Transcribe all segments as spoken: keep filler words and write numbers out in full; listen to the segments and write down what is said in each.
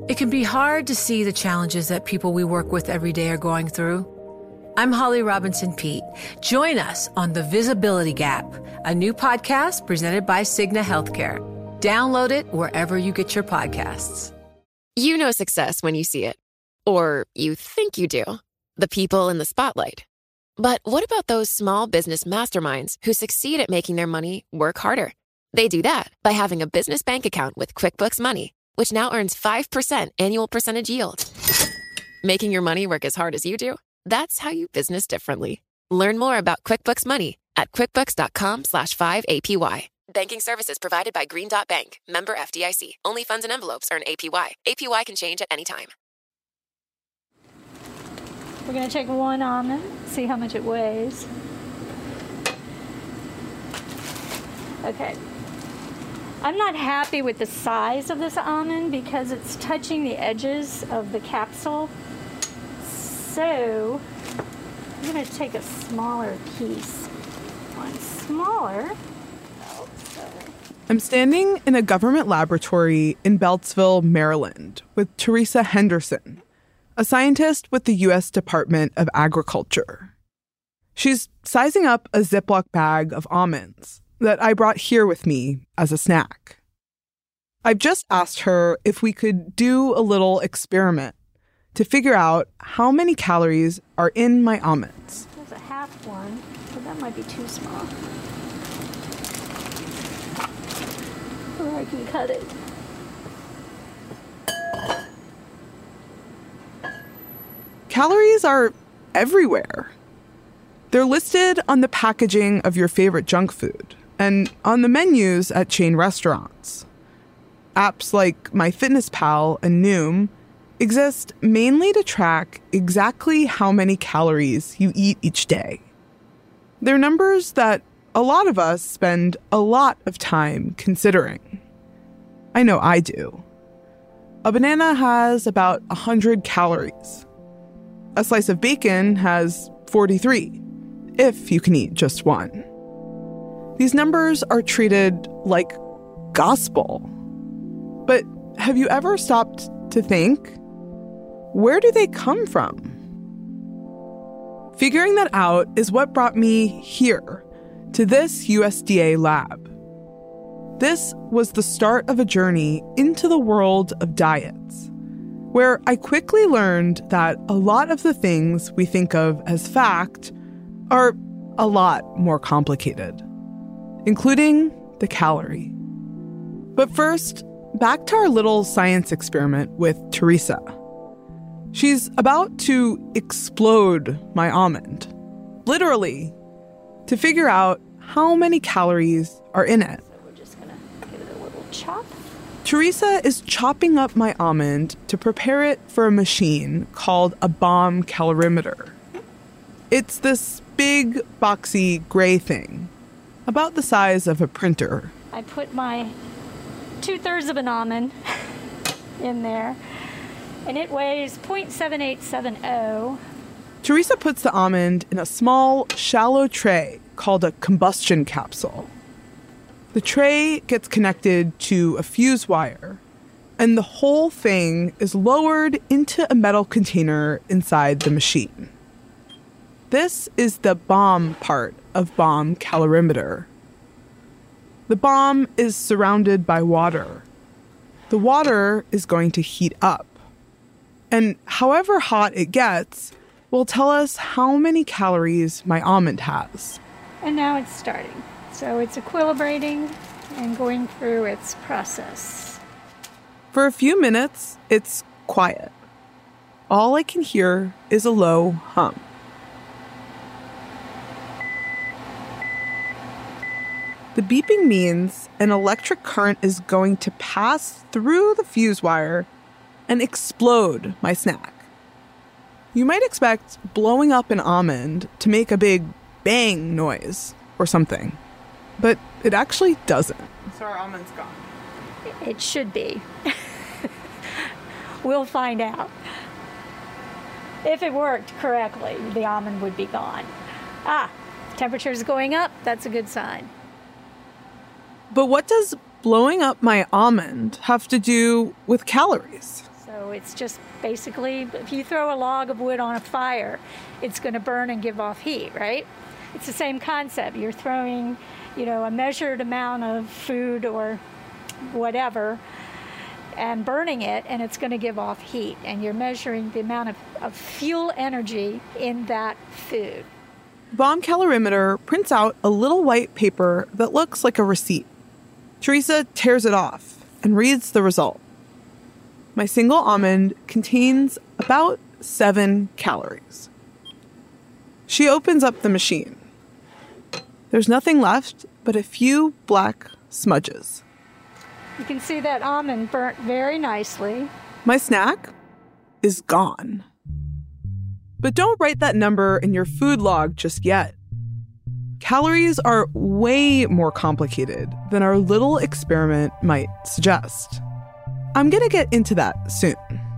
It can be hard to see the challenges that people we work with every day are going through. I'm Holly Robinson Peete. Join us on The Visibility Gap, a new podcast presented by Cigna Healthcare. Download it wherever you get your podcasts. You know success when you see it. Or you think you do. The people in the spotlight. But what about those small business masterminds who succeed at making their money work harder? They do that by having a business bank account with QuickBooks Money, which now earns five percent annual percentage yield. Making your money work as hard as you do? That's how you business differently. Learn more about QuickBooks Money at quickbooks.com slash 5APY. Banking services provided by Green Dot Bank. Member F D I C. Only funds and envelopes earn A P Y. A P Y can change at any time. We're going to take one almond, see how much it weighs. Okay. I'm not happy with the size of this almond because it's touching the edges of the capsule. So I'm going to take a smaller piece. One smaller. Oh, sorry. I'm standing in a government laboratory in Beltsville, Maryland, with Teresa Henderson, a scientist with the U S Department of Agriculture. She's sizing up a Ziploc bag of almonds that I brought here with me as a snack. I've just asked her if we could do a little experiment to figure out how many calories are in my almonds. There's a half one, but that might be too small. Or I can cut it. Calories are everywhere. They're listed on the packaging of your favorite junk food and on the menus at chain restaurants. Apps like MyFitnessPal and Noom exist mainly to track exactly how many calories you eat each day. They're numbers that a lot of us spend a lot of time considering. I know I do. A banana has about one hundred calories. A slice of bacon has forty-three, if you can eat just one. These numbers are treated like gospel. But have you ever stopped to think, where do they come from? Figuring that out is what brought me here, to this U S D A lab. This was the start of a journey into the world of diets, where I quickly learned that a lot of the things we think of as fact are a lot more complicated, including the calorie. But first, back to our little science experiment with Teresa. She's about to explode my almond, literally, to figure out how many calories are in it. So we're just gonna give it a little chop. Teresa is chopping up my almond to prepare it for a machine called a bomb calorimeter. It's this big, boxy, gray thing, about the size of a printer. I put my two-thirds of an almond in there, and it weighs zero point seven eight seven zero. Teresa puts the almond in a small, shallow tray called a combustion capsule. The tray gets connected to a fuse wire, and the whole thing is lowered into a metal container inside the machine. This is the bomb part of bomb calorimeter. The bomb is surrounded by water. The water is going to heat up. And however hot it gets will tell us how many calories my almond has. And now it's starting. So it's equilibrating and going through its process. For a few minutes, it's quiet. All I can hear is a low hum. The beeping means an electric current is going to pass through the fuse wire and explode my snack. You might expect blowing up an almond to make a big bang noise or something, but it actually doesn't. So our almond's gone. It should be. We'll find out. If it worked correctly, the almond would be gone. Ah, temperature's going up. That's a good sign. But what does blowing up my almond have to do with calories? So So it's just basically, if you throw a log of wood on a fire, it's going to burn and give off heat, right? It's the same concept. You're throwing, you know, a measured amount of food or whatever and burning it, and it's going to give off heat. And you're measuring the amount of, of fuel energy in that food. Bomb Calorimeter prints out a little white paper that looks like a receipt. Teresa tears it off and reads the result. My single almond contains about seven calories. She opens up the machine. There's nothing left but a few black smudges. You can see that almond burnt very nicely. My snack is gone. But don't write that number in your food log just yet. Calories are way more complicated than our little experiment might suggest. I'm going to get into that soon.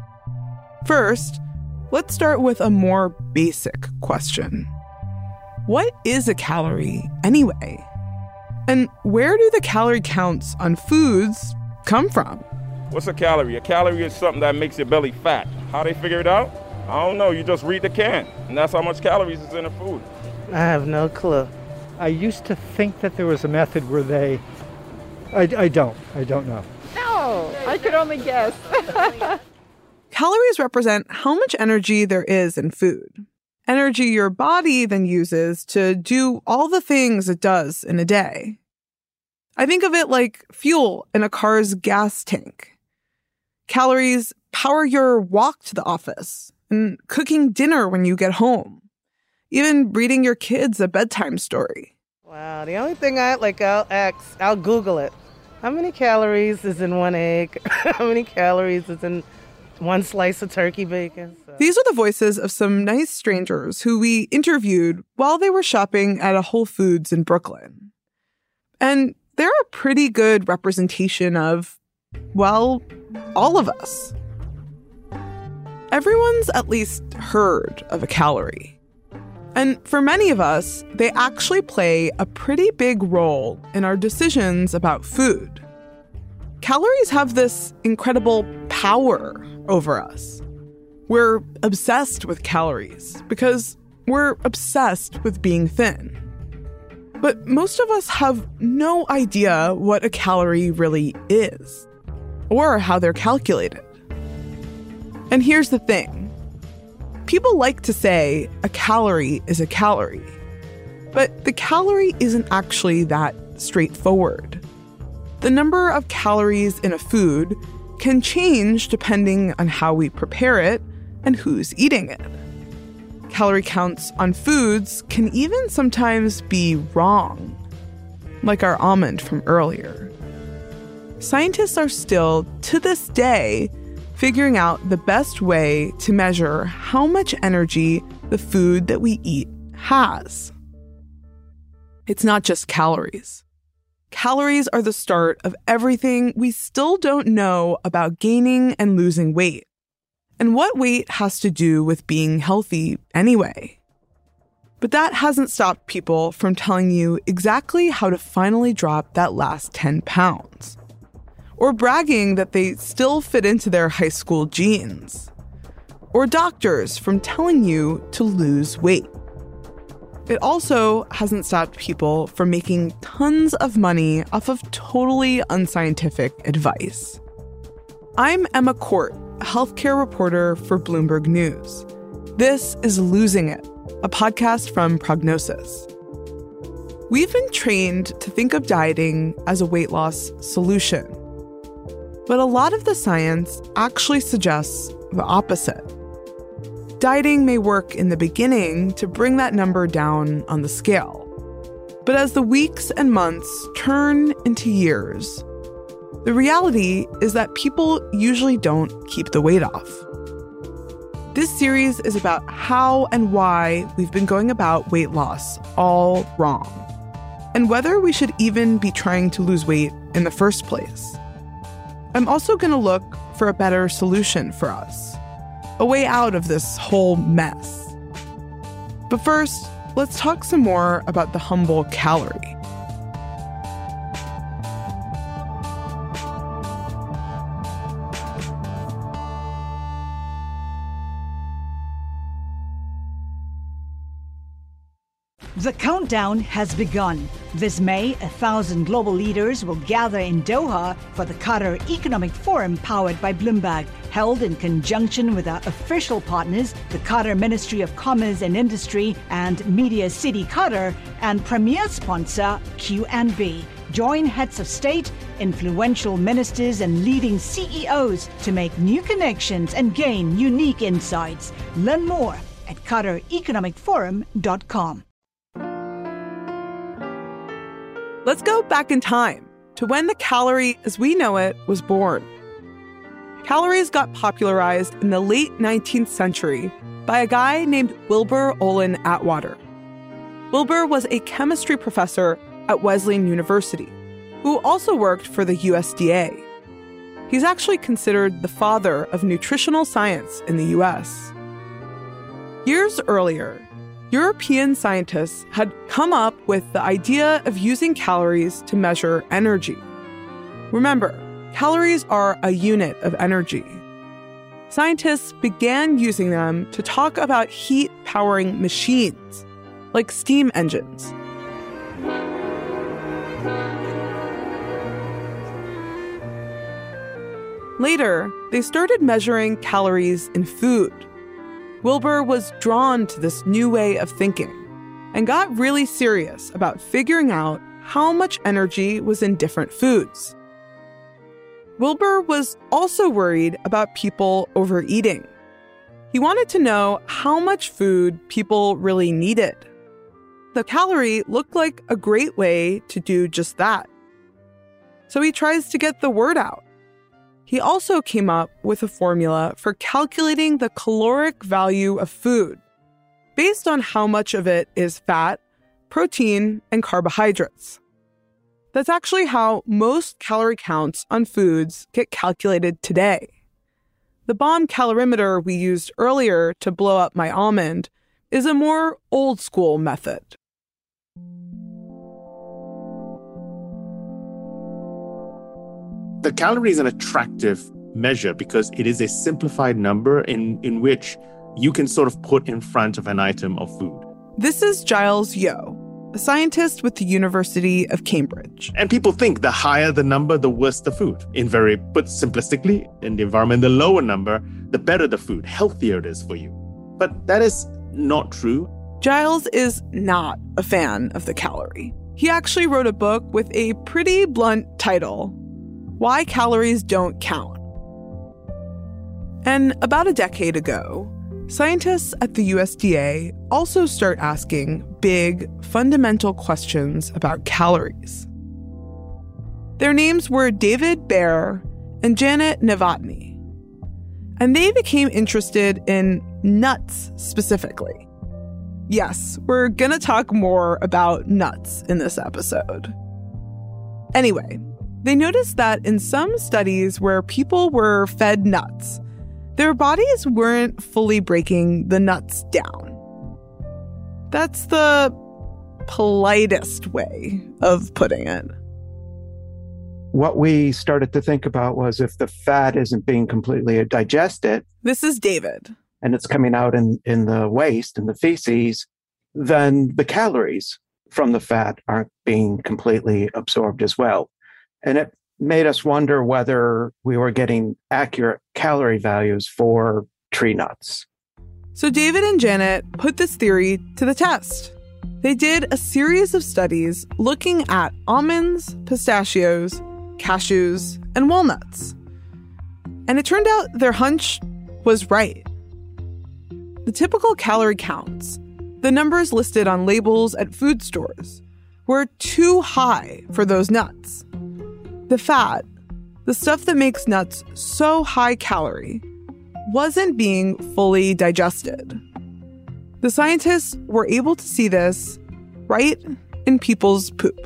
First, let's start with a more basic question. What is a calorie anyway? And where do the calorie counts on foods come from? What's a calorie? A calorie is something that makes your belly fat. How they figure it out? I don't know. You just read the can, and that's how much calories is in a food. I have no clue. I used to think that there was a method where they... I, I don't. I don't know. No, I could only guess. Calories represent how much energy there is in food. Energy your body then uses to do all the things it does in a day. I think of it like fuel in a car's gas tank. Calories power your walk to the office and cooking dinner when you get home. Even reading your kids a bedtime story. Wow, the only thing I like, I'll ask, I'll Google it. How many calories is in one egg? How many calories is in one slice of turkey bacon? So. These are the voices of some nice strangers who we interviewed while they were shopping at a Whole Foods in Brooklyn. And they're a pretty good representation of, well, all of us. Everyone's at least heard of a calorie. And for many of us, they actually play a pretty big role in our decisions about food. Calories have this incredible power over us. We're obsessed with calories because we're obsessed with being thin. But most of us have no idea what a calorie really is, or how they're calculated. And here's the thing. People like to say a calorie is a calorie, but the calorie isn't actually that straightforward. The number of calories in a food can change depending on how we prepare it and who's eating it. Calorie counts on foods can even sometimes be wrong, like our almond from earlier. Scientists are still, to this day, figuring out the best way to measure how much energy the food that we eat has. It's not just calories. Calories are the start of everything we still don't know about gaining and losing weight, and what weight has to do with being healthy anyway. But that hasn't stopped people from telling you exactly how to finally drop that last ten pounds. Or bragging that they still fit into their high school jeans. Or doctors from telling you to lose weight. It also hasn't stopped people from making tons of money off of totally unscientific advice. I'm Emma Court, a healthcare reporter for Bloomberg News. This is Losing It, a podcast from Prognosis. We've been trained to think of dieting as a weight loss solution. But a lot of the science actually suggests the opposite. Dieting may work in the beginning to bring that number down on the scale. But as the weeks and months turn into years, the reality is that people usually don't keep the weight off. This series is about how and why we've been going about weight loss all wrong, and whether we should even be trying to lose weight in the first place. I'm also going to look for a better solution for us, a way out of this whole mess. But first, let's talk some more about the humble calorie. The countdown has begun. This May, a thousand global leaders will gather in Doha for the Qatar Economic Forum powered by Bloomberg, held in conjunction with our official partners, the Qatar Ministry of Commerce and Industry and Media City Qatar, and premier sponsor Q and B. Join heads of state, influential ministers, and leading C E Os to make new connections and gain unique insights. Learn more at qatar economic forum dot com. Let's go back in time to when the calorie as we know it was born. Calories got popularized in the late nineteenth century by a guy named Wilbur Olin Atwater. Wilbur was a chemistry professor at Wesleyan University, who also worked for the U S D A. He's actually considered the father of nutritional science in the U S. Years earlier, European scientists had come up with the idea of using calories to measure energy. Remember, calories are a unit of energy. Scientists began using them to talk about heat-powering machines, like steam engines. Later, they started measuring calories in food. Wilbur was drawn to this new way of thinking and got really serious about figuring out how much energy was in different foods. Wilbur was also worried about people overeating. He wanted to know how much food people really needed. The calorie looked like a great way to do just that. So he tries to get the word out. He also came up with a formula for calculating the caloric value of food based on how much of it is fat, protein, and carbohydrates. That's actually how most calorie counts on foods get calculated today. The bomb calorimeter we used earlier to blow up my almond is a more old-school method. The calorie is an attractive measure because it is a simplified number in, in which you can sort of put in front of an item of food. This is Giles Yeo, a scientist with the University of Cambridge. And people think the higher the number, the worse the food. In very, put simplistically, in the environment, the lower number, the better the food, healthier it is for you. But that is not true. Giles is not a fan of the calorie. He actually wrote a book with a pretty blunt title, Why Calories Don't Count. And about a decade ago, scientists at the U S D A also start asking big, fundamental questions about calories. Their names were David Baer and Janet Novotny. And they became interested in nuts specifically. Yes, we're gonna talk more about nuts in this episode. Anyway, they noticed that in some studies where people were fed nuts, their bodies weren't fully breaking the nuts down. That's the politest way of putting it. What we started to think about was if the fat isn't being completely digested. This is David. And it's coming out in, in the waste, in the feces, then the calories from the fat aren't being completely absorbed as well. And it made us wonder whether we were getting accurate calorie values for tree nuts. So David and Janet put this theory to the test. They did a series of studies looking at almonds, pistachios, cashews, and walnuts. And it turned out their hunch was right. The typical calorie counts, the numbers listed on labels at food stores, were too high for those nuts. The fat, the stuff that makes nuts so high calorie, wasn't being fully digested. The scientists were able to see this right in people's poop.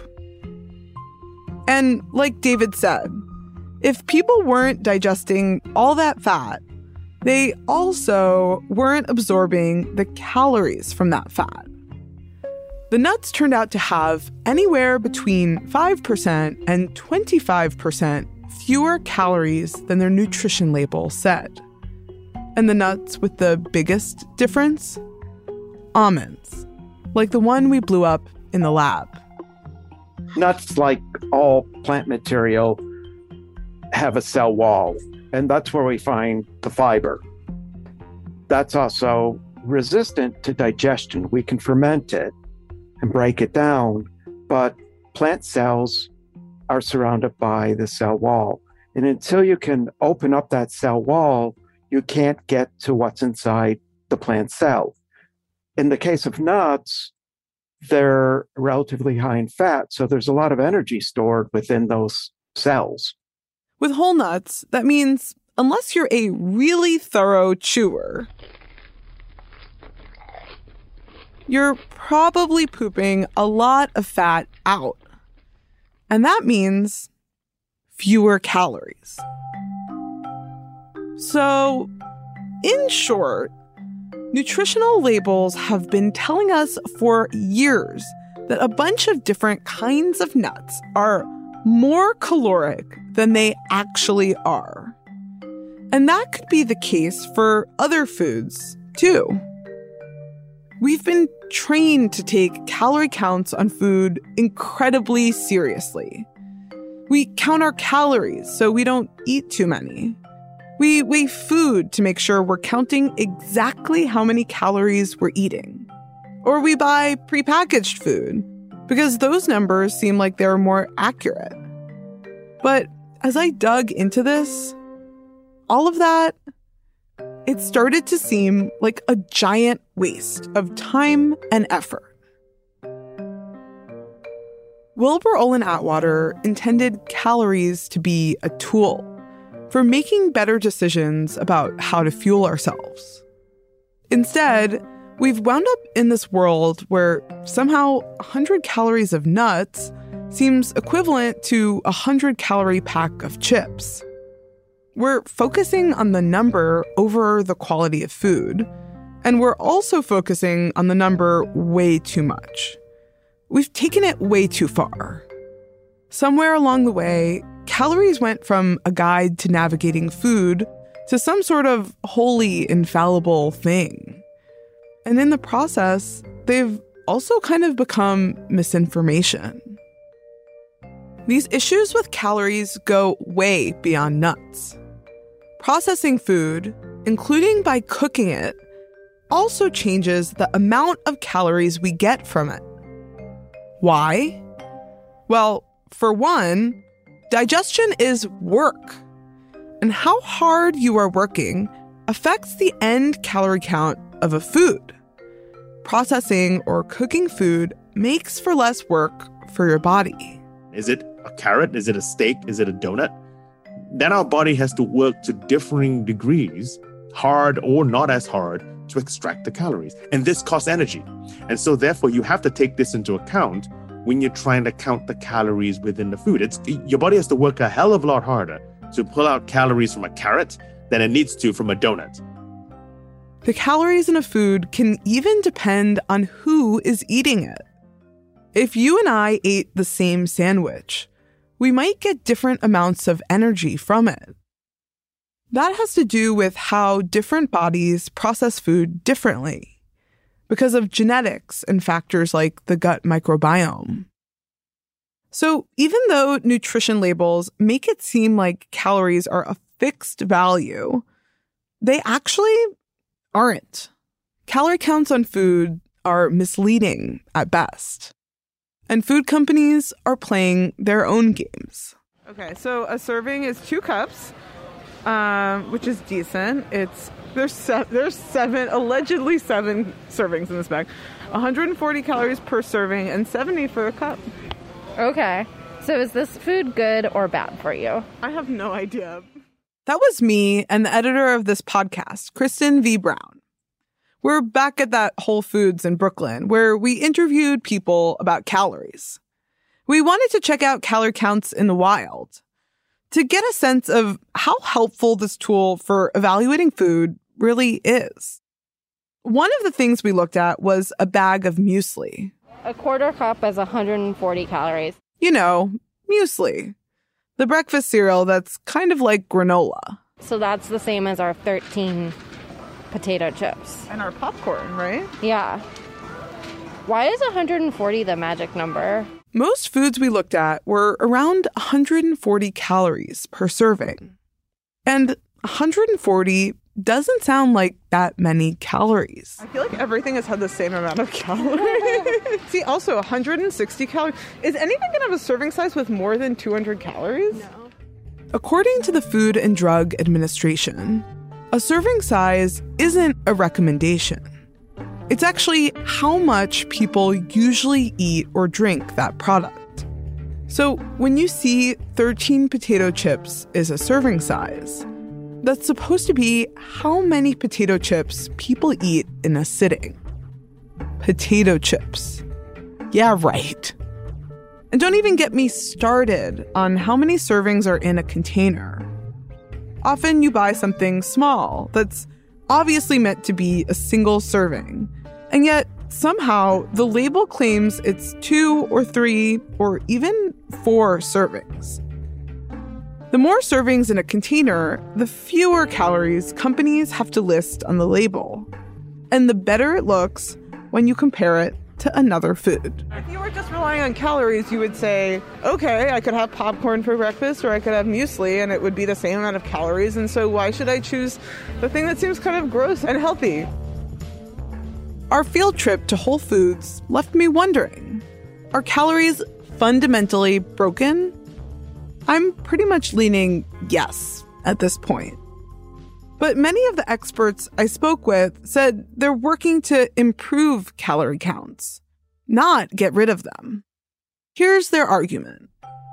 And like David said, if people weren't digesting all that fat, they also weren't absorbing the calories from that fat. The nuts turned out to have anywhere between five percent and twenty-five percent fewer calories than their nutrition label said. And the nuts with the biggest difference? Almonds. like the one we blew up in the lab. Nuts, like all plant material, have a cell wall, and that's where we find the fiber. That's also resistant to digestion. We can ferment it and break it down, but plant cells are surrounded by the cell wall. And until you can open up that cell wall, you can't get to what's inside the plant cell. In the case of nuts, they're relatively high in fat, so there's a lot of energy stored within those cells. With whole nuts, that means unless you're a really thorough chewer, you're probably pooping a lot of fat out. And that means fewer calories. So, in short, nutritional labels have been telling us for years that a bunch of different kinds of nuts are more caloric than they actually are. And that could be the case for other foods, too. We've been trained to take calorie counts on food incredibly seriously. We count our calories so we don't eat too many. We weigh food to make sure we're counting exactly how many calories we're eating. Or we buy prepackaged food because those numbers seem like they're more accurate. But as I dug into this, all of that, it started to seem like a giant waste of time and effort. Wilbur Olin Atwater intended calories to be a tool for making better decisions about how to fuel ourselves. Instead, we've wound up in this world where somehow one hundred calories of nuts seems equivalent to a one hundred calorie pack of chips. We're focusing on the number over the quality of food, and we're also focusing on the number way too much. We've taken it way too far. Somewhere along the way, calories went from a guide to navigating food to some sort of wholly infallible thing. And in the process, they've also kind of become misinformation. These issues with calories go way beyond nuts. Processing food, including by cooking it, also changes the amount of calories we get from it. Why? Well, for one, digestion is work. And how hard you are working affects the end calorie count of a food. Processing or cooking food makes for less work for your body. Is it a carrot? Is it a steak? Is it a donut? Then our body has to work to differing degrees, hard or not as hard, to extract the calories. And this costs energy. And so therefore, you have to take this into account when you're trying to count the calories within the food. It's your body has to work a hell of a lot harder to pull out calories from a carrot than it needs to from a donut. The calories in a food can even depend on who is eating it. If you and I ate the same sandwich, we might get different amounts of energy from it. That has to do with how different bodies process food differently, because of genetics and factors like the gut microbiome. So even though nutrition labels make it seem like calories are a fixed value, they actually aren't. Calorie counts on food are misleading at best. And food companies are playing their own games. Okay, so a serving is two cups, um, which is decent. It's there's se- there's seven, allegedly seven servings in this bag. one hundred forty calories per serving and seventy for a cup. Okay, so is this food good or bad for you? I have no idea. That was me and the editor of this podcast, Kristen V. Brown. We're back at that Whole Foods in Brooklyn, where we interviewed people about calories. We wanted to check out calorie counts in the wild to get a sense of how helpful this tool for evaluating food really is. One of the things we looked at was a bag of muesli. A quarter cup is one hundred forty calories. You know, muesli. The breakfast cereal that's kind of like granola. So that's the same as our thirteen potato chips. And our popcorn, right? Yeah. Why is one hundred forty the magic number? Most foods we looked at were around one hundred forty calories per serving. And one hundred forty doesn't sound like that many calories. I feel like everything has had the same amount of calories. See, also one hundred sixty calories. Is anything going to have a serving size with more than two hundred calories? No. According to the Food and Drug Administration, a serving size isn't a recommendation. It's actually how much people usually eat or drink that product. So when you see thirteen potato chips is a serving size, that's supposed to be how many potato chips people eat in a sitting. Potato chips. Yeah, right. And don't even get me started on how many servings are in a container. Often you buy something small that's obviously meant to be a single serving, and yet somehow the label claims it's two or three or even four servings. The more servings in a container, the fewer calories companies have to list on the label. And the better it looks when you compare it to another food. If you were just relying on calories, you would say, okay, I could have popcorn for breakfast or I could have muesli and it would be the same amount of calories. And so why should I choose the thing that seems kind of gross and healthy? Our field trip to Whole Foods left me wondering, are calories fundamentally broken? I'm pretty much leaning yes at this point. But many of the experts I spoke with said they're working to improve calorie counts, not get rid of them. Here's their argument.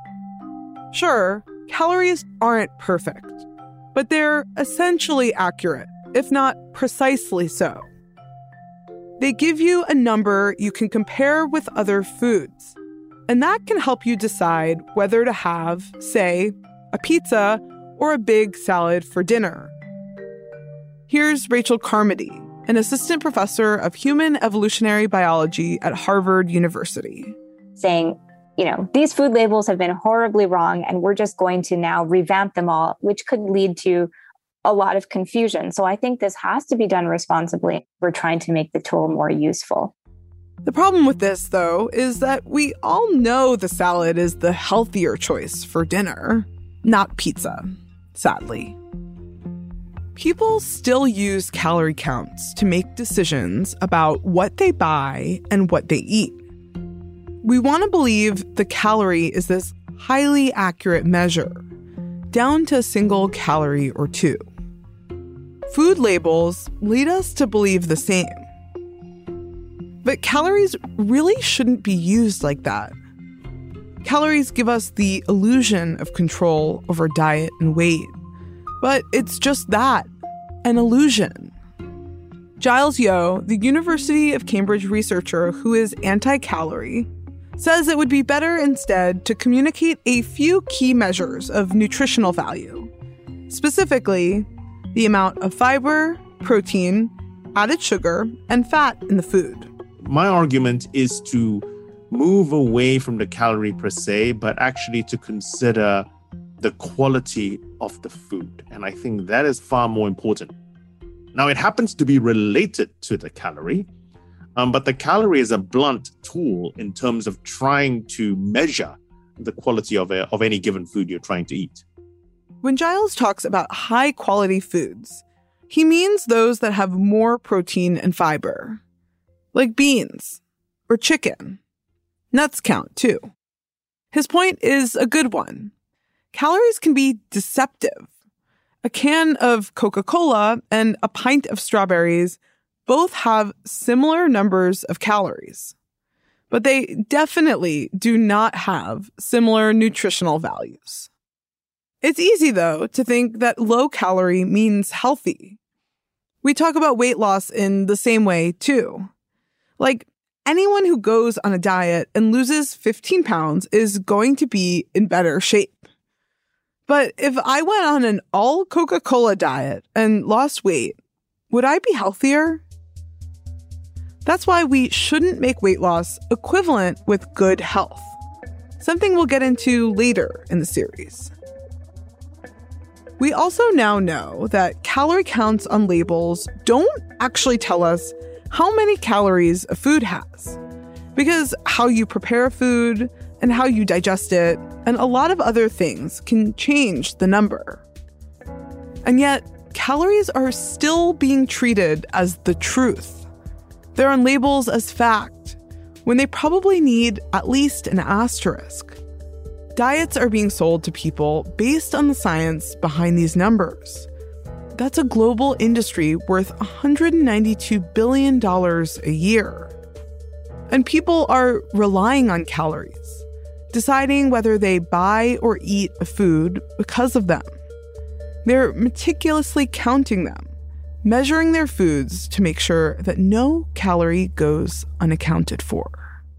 Sure, calories aren't perfect, but they're essentially accurate, if not precisely so. They give you a number you can compare with other foods, and that can help you decide whether to have, say, a pizza or a big salad for dinner. Here's Rachel Carmody, an assistant professor of human evolutionary biology at Harvard University. Saying, you know, these food labels have been horribly wrong, and we're just going to now revamp them all, which could lead to a lot of confusion. So I think this has to be done responsibly. We're trying to make the tool more useful. The problem with this, though, is that we all know the salad is the healthier choice for dinner, not pizza, sadly. People still use calorie counts to make decisions about what they buy and what they eat. We want to believe the calorie is this highly accurate measure, down to a single calorie or two. Food labels lead us to believe the same. But calories really shouldn't be used like that. Calories give us the illusion of control over diet and weight. But it's just that, an illusion. Giles Yeo, the University of Cambridge researcher who is anti-calorie, says it would be better instead to communicate a few key measures of nutritional value. Specifically, the amount of fiber, protein, added sugar, and fat in the food. My argument is to move away from the calorie per se, but actually to consider the quality of the food. And I think that is far more important. Now, it happens to be related to the calorie, um, but the calorie is a blunt tool in terms of trying to measure the quality of, a, of any given food you're trying to eat. When Giles talks about high-quality foods, he means those that have more protein and fiber, like beans or chicken. Nuts count, too. His point is a good one. Calories can be deceptive. A can of Coca-Cola and a pint of strawberries both have similar numbers of calories, but they definitely do not have similar nutritional values. It's easy, though, to think that low calorie means healthy. We talk about weight loss in the same way, too. Like, anyone who goes on a diet and loses fifteen pounds is going to be in better shape. But if I went on an all Coca-Cola diet and lost weight, would I be healthier? That's why we shouldn't make weight loss equivalent with good health, something we'll get into later in the series. We also now know that calorie counts on labels don't actually tell us how many calories a food has. Because how you prepare food and how you digest it and a lot of other things can change the number. And yet, calories are still being treated as the truth. They're on labels as fact, when they probably need at least an asterisk. Diets are being sold to people based on the science behind these numbers. That's a global industry worth one hundred ninety-two billion dollars a year. And people are relying on calories, deciding whether they buy or eat a food because of them. They're meticulously counting them, measuring their foods to make sure that no calorie goes unaccounted for.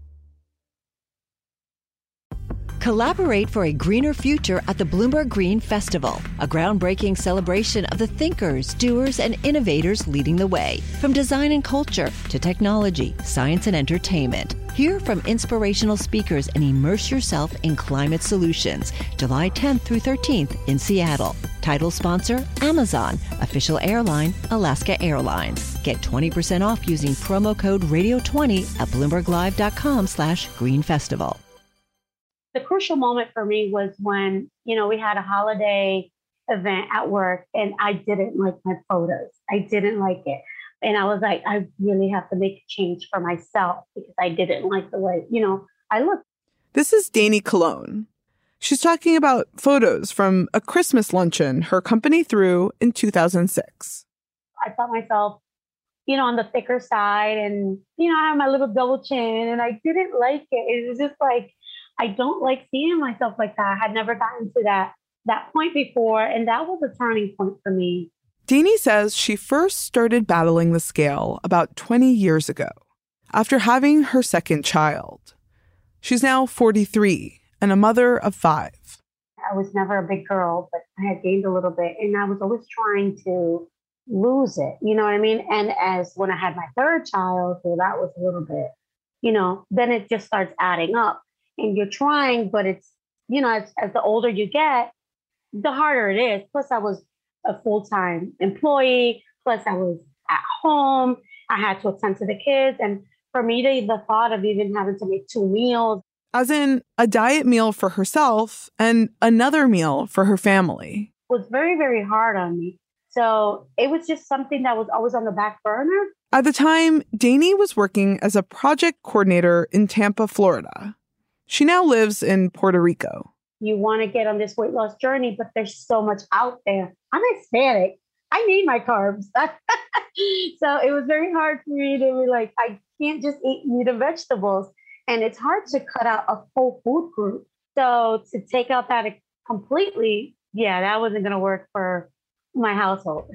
Collaborate for a greener future at the Bloomberg Green Festival, a groundbreaking celebration of the thinkers, doers, and innovators leading the way. From design and culture to technology, science, and entertainment. Hear from inspirational speakers and immerse yourself in climate solutions. July tenth through thirteenth in Seattle. Title sponsor, Amazon. Official airline, Alaska Airlines. Get twenty percent off using promo code radio twenty at bloomberglive.com slash green festival. The crucial moment for me was when, you know, we had a holiday event at work and I didn't like my photos. I didn't like it. And I was like, I really have to make a change for myself because I didn't like the way, you know, I looked. This is Dani Colon. She's talking about photos from a Christmas luncheon her company threw in two thousand six. I thought myself, you know, on the thicker side and, you know, I have my little double chin and I didn't like it. It was just like, I don't like seeing myself like that. I had never gotten to that that point before, and that was a turning point for me. Dani says she first started battling the scale about twenty years ago, after having her second child. She's now forty-three and a mother of five. I was never a big girl, but I had gained a little bit, and I was always trying to lose it. You know what I mean? And as when I had my third child, so that was a little bit, you know, then it just starts adding up. And you're trying, but it's, you know, as, as the older you get, the harder it is. Plus, I was a full-time employee. Plus, I was at home. I had to attend to the kids. And for me, to, the thought of even having to make two meals. As in a diet meal for herself and another meal for her family. Was very, very hard on me. So it was just something that was always on the back burner. At the time, Dani was working as a project coordinator in Tampa, Florida. She now lives in Puerto Rico. You want to get on this weight loss journey, but there's so much out there. I'm Hispanic. I need my carbs. So it was very hard for me to be like, I can't just eat meat and vegetables. And it's hard to cut out a whole food group. So to take out that completely, yeah, that wasn't going to work for my household.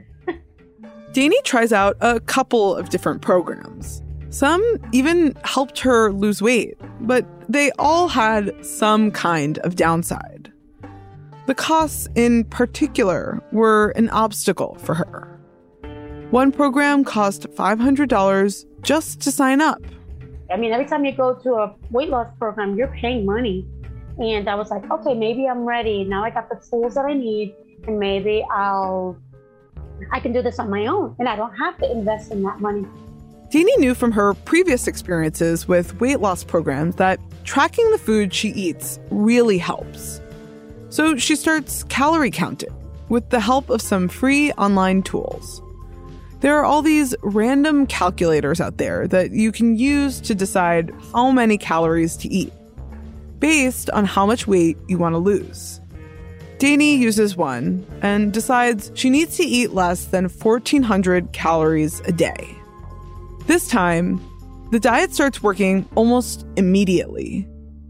Dani tries out a couple of different programs. Some even helped her lose weight, but they all had some kind of downside. The costs in particular were an obstacle for her. One program cost five hundred dollars just to sign up. I mean, every time you go to a weight loss program, you're paying money. And I was like, okay, maybe I'm ready. Now I got the tools that I need, and maybe I'll, I can do this on my own, and I don't have to invest in that money. Dani knew from her previous experiences with weight loss programs that tracking the food she eats really helps. So she starts calorie counting with the help of some free online tools. There are all these random calculators out there that you can use to decide how many calories to eat, based on how much weight you want to lose. Dani uses one and decides she needs to eat less than fourteen hundred calories a day. This time, the diet starts working almost immediately.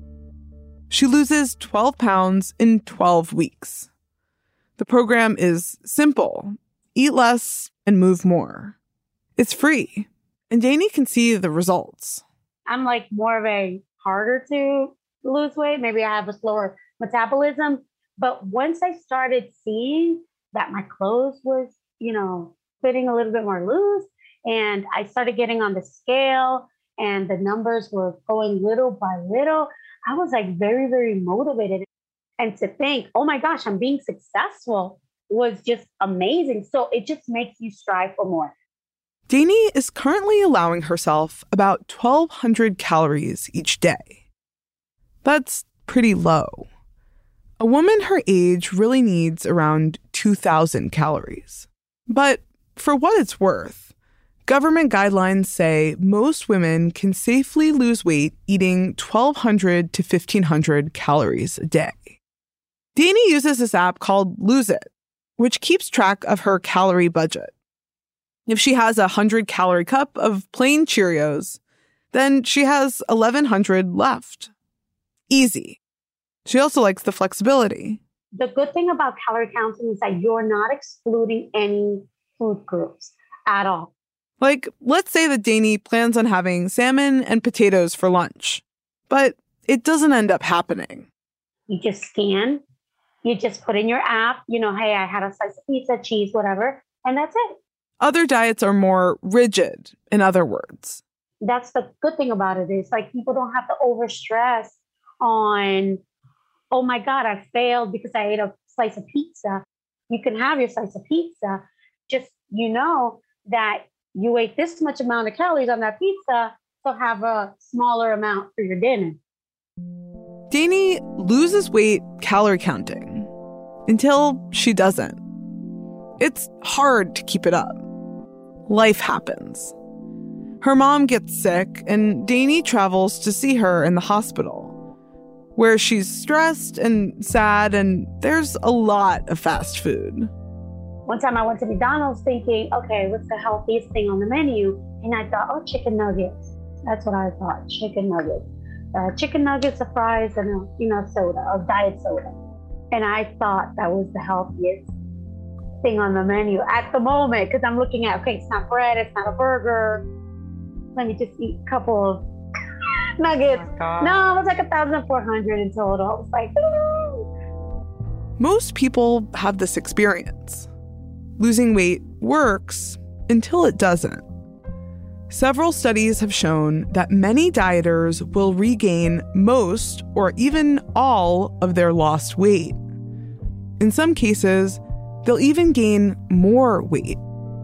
She loses twelve pounds in twelve weeks. The program is simple. Eat less and move more. It's free, and Dani can see the results. I'm like more of a harder to lose weight. Maybe I have a slower metabolism. But once I started seeing that my clothes was, you know, fitting a little bit more loose, and I started getting on the scale and the numbers were going little by little, I was like very, very motivated. And to think, oh my gosh, I'm being successful was just amazing. So it just makes you strive for more. Dani is currently allowing herself about twelve hundred calories each day. That's pretty low. A woman her age really needs around two thousand calories. But for what it's worth, government guidelines say most women can safely lose weight eating twelve hundred to fifteen hundred calories a day. Dani uses this app called Lose It, which keeps track of her calorie budget. If she has a one hundred calorie cup of plain Cheerios, then she has eleven hundred left. Easy. She also likes the flexibility. The good thing about calorie counting is that you're not excluding any food groups at all. Like, let's say that Dani plans on having salmon and potatoes for lunch, but it doesn't end up happening. You just scan, you just put in your app, you know, hey, I had a slice of pizza, cheese, whatever, and that's it. Other diets are more rigid, in other words. That's the good thing about it is like people don't have to overstress on, oh my God, I failed because I ate a slice of pizza. You can have your slice of pizza. Just, you know, that you ate this much amount of calories on that pizza, so have a smaller amount for your dinner. Dani loses weight calorie counting until she doesn't. It's hard to keep it up. Life happens. Her mom gets sick, and Dani travels to see her in the hospital, where she's stressed and sad, and there's a lot of fast food. One time I went to McDonald's thinking, okay, what's the healthiest thing on the menu? And I thought, oh, chicken nuggets. That's what I thought, chicken nuggets. Uh, chicken nuggets, a fries, and a you know soda, a diet soda. And I thought that was the healthiest thing on the menu at the moment, because I'm looking at, okay, it's not bread, it's not a burger. Let me just eat a couple of nuggets. Oh no, it was like one thousand four hundred in total. I was like, ooh. Most people have this experience. Losing weight works until it doesn't. Several studies have shown that many dieters will regain most or even all of their lost weight. In some cases, they'll even gain more weight.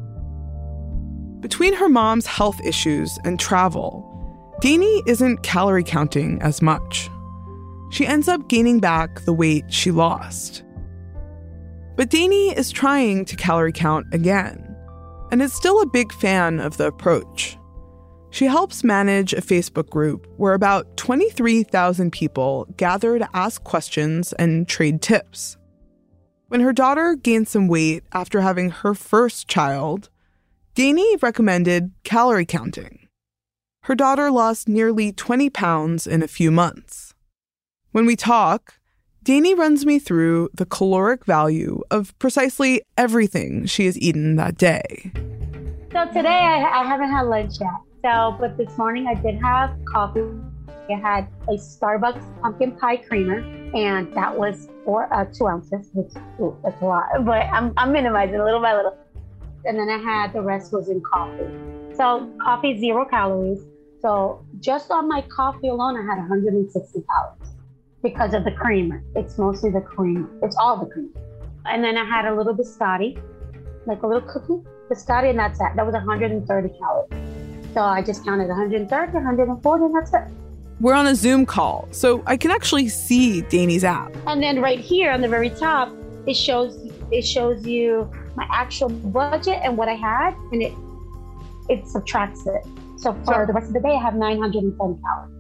Between her mom's health issues and travel, Dani isn't calorie counting as much. She ends up gaining back the weight she lost. But Dani is trying to calorie count again, and is still a big fan of the approach. She helps manage a Facebook group where about twenty-three thousand people gather to ask questions and trade tips. When her daughter gained some weight after having her first child, Dani recommended calorie counting. Her daughter lost nearly twenty pounds in a few months. When we talk, Dani runs me through the caloric value of precisely everything she has eaten that day. So today I, I haven't had lunch yet. So, but this morning I did have coffee. I had a Starbucks pumpkin pie creamer, and that was four, uh, two ounces, which ooh, that's a lot, but I'm, I'm minimizing little by little. And then I had, the rest was in coffee. So coffee, zero calories. So just on my coffee alone, I had one hundred sixty calories because of the creamer. It's mostly the creamer. It's all the creamer. And then I had a little biscotti, like a little cookie biscotti, and that's it. That was one hundred thirty calories. So I just counted one hundred thirty, one hundred forty, and that's it. We're on a Zoom call, so I can actually see Dani's app. And then right here on the very top, it shows it shows you my actual budget and what I had, and it it subtracts it. So for the rest of the day, I have nine hundred ten calories.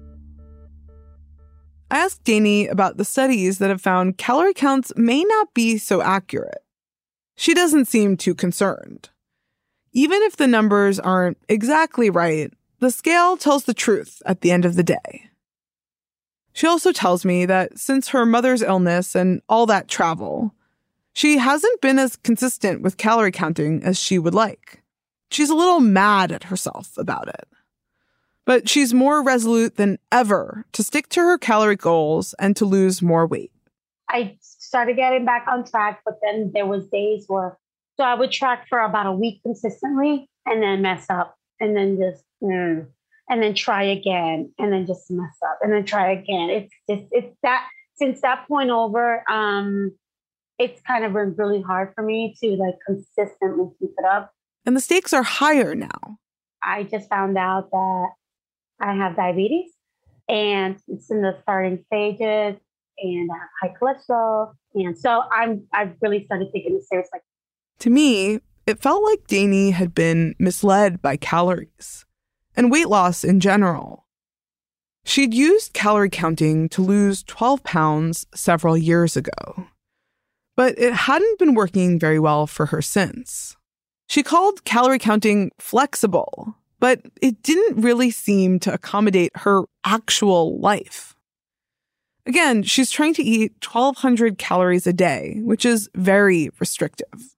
I asked Dani about the studies that have found calorie counts may not be so accurate. She doesn't seem too concerned. Even if the numbers aren't exactly right, the scale tells the truth at the end of the day. She also tells me that since her mother's illness and all that travel, she hasn't been as consistent with calorie counting as she would like. She's a little mad at herself about it. But she's more resolute than ever to stick to her calorie goals and to lose more weight. I started getting back on track, but then there was days where, so I would track for about a week consistently and then mess up and then just, mm, and then try again and then just mess up and then try again. It's just, it's that, since that point over, um, it's kind of been really hard for me to like consistently keep it up. And the stakes are higher now. I just found out that I have diabetes and it's in the starting stages and I have high cholesterol. And so I'm, I've really started taking this seriously. To me, it felt like Dani had been misled by calories and weight loss in general. She'd used calorie counting to lose twelve pounds several years ago, but it hadn't been working very well for her since. She called calorie counting flexible, but it didn't really seem to accommodate her actual life. Again, she's trying to eat twelve hundred calories a day, which is very restrictive.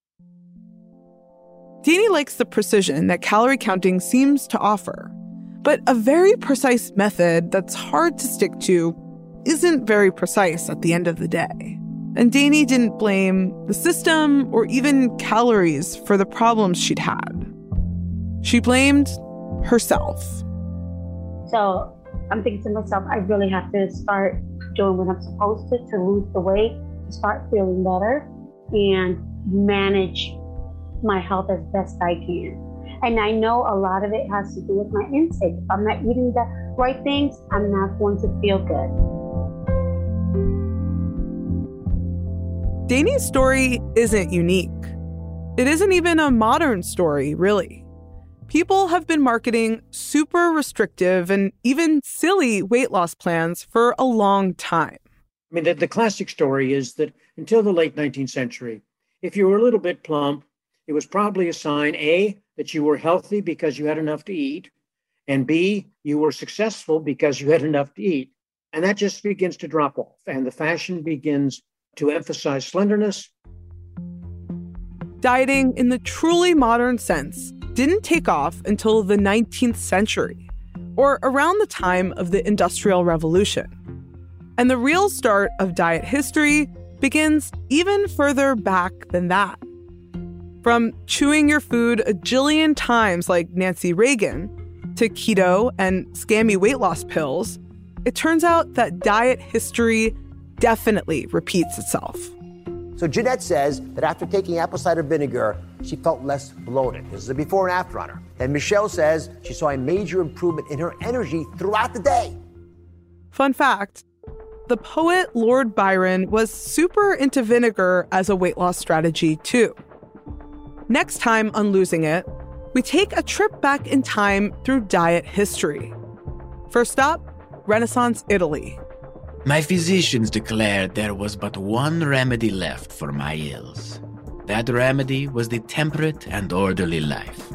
Dani likes the precision that calorie counting seems to offer, but a very precise method that's hard to stick to isn't very precise at the end of the day. And Dani didn't blame the system or even calories for the problems she'd had. She blamed herself. So I'm thinking to myself, I really have to start doing what I'm supposed to to lose the weight, to start feeling better, and manage my health as best I can. And I know a lot of it has to do with my intake. If I'm not eating the right things, I'm not going to feel good. Dani's story isn't unique. It isn't even a modern story, really. People have been marketing super restrictive and even silly weight loss plans for a long time. I mean, the, the classic story is that until the late nineteenth century, if you were a little bit plump, it was probably a sign, A, that you were healthy because you had enough to eat, and B, you were successful because you had enough to eat. And that just begins to drop off, and the fashion begins to emphasize slenderness. Dieting in the truly modern sense didn't take off until the nineteenth century, or around the time of the Industrial Revolution. And the real start of diet history begins even further back than that. From chewing your food a jillion times like Nancy Reagan to keto and scammy weight loss pills, it turns out that diet history definitely repeats itself. So Jeanette says that after taking apple cider vinegar, she felt less bloated. This is a before and after on her. And Michelle says she saw a major improvement in her energy throughout the day. Fun fact, the poet Lord Byron was super into vinegar as a weight loss strategy too. Next time on Losing It, we take a trip back in time through diet history. First stop, Renaissance Italy. My physicians declared there was but one remedy left for my ills. That remedy was the temperate and orderly life.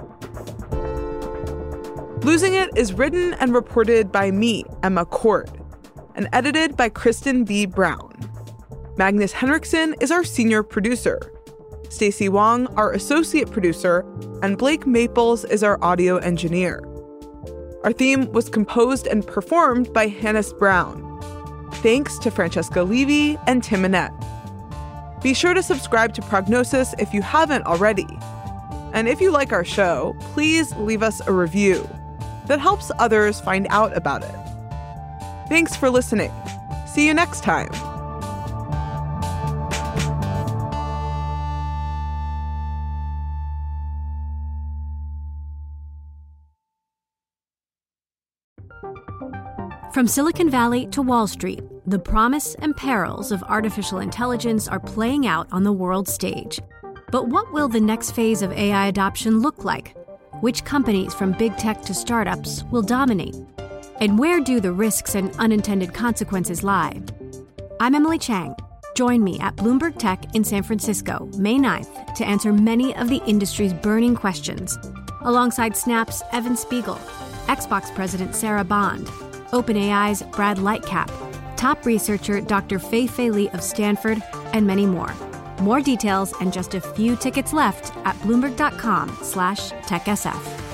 Losing It is written and reported by me, Emma Cord, and edited by Kristen B. Brown. Magnus Henriksen is our senior producer. Stacey Wong, our associate producer, and Blake Maples is our audio engineer. Our theme was composed and performed by Hannes Brown. Thanks to Francesca Levy and Tim Annette. Be sure to subscribe to Prognosis if you haven't already. And if you like our show, please leave us a review. That helps others find out about it. Thanks for listening. See you next time. From Silicon Valley to Wall Street, the promise and perils of artificial intelligence are playing out on the world stage. But what will the next phase of A I adoption look like? Which companies, from big tech to startups, will dominate? And where do the risks and unintended consequences lie? I'm Emily Chang. Join me at Bloomberg Tech in San Francisco, May ninth, to answer many of the industry's burning questions, alongside Snap's Evan Spiegel, Xbox President Sarah Bond, OpenAI's Brad Lightcap, top researcher Doctor Fei Fei Li of Stanford, and many more. More details and just a few tickets left at bloomberg.com slash techsf.